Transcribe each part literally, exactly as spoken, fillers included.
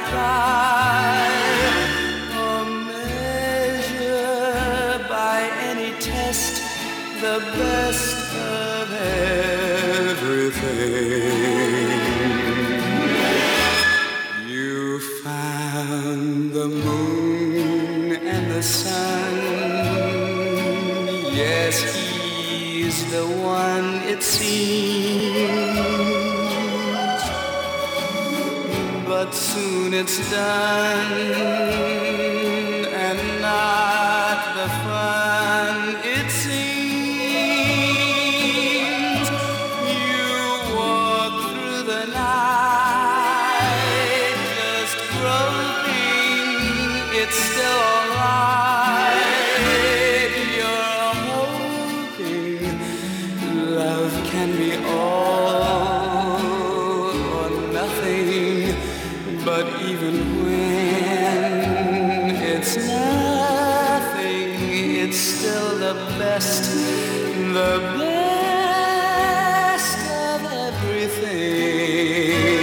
cry or measure by any test the best of everything. You found the moon and the sun. Yes, he's the one, it seems. But soon it's done, and not the fun it seems. You walk through the night, just groping, it's still alright. You're hoping love can be all or nothing. But even when it's nothing, it's still the best, the best of everything.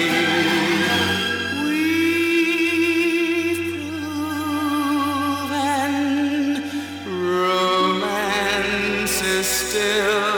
We've proven romance is still